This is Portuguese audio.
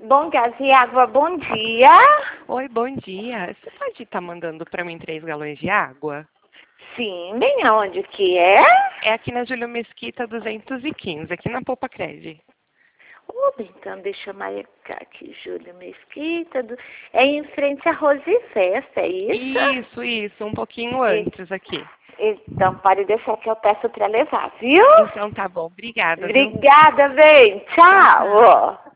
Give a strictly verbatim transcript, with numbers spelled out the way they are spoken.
Bom Gás e Água, bom dia. Oi, bom dia. Você pode estar mandando para mim três galões de água? Sim, bem aonde que é? É aqui na Júlio Mesquita duzentos e quinze, aqui na Poupa Cred. Oh, então deixa eu marcar aqui, Júlio Mesquita. Do... É em frente à Rose Festa, é isso? Isso, isso, um pouquinho E... antes aqui. Então pode deixar que eu peço para levar, viu? Então tá bom, obrigada, viu? Obrigada, bem. Tchau, tchau. Tchau.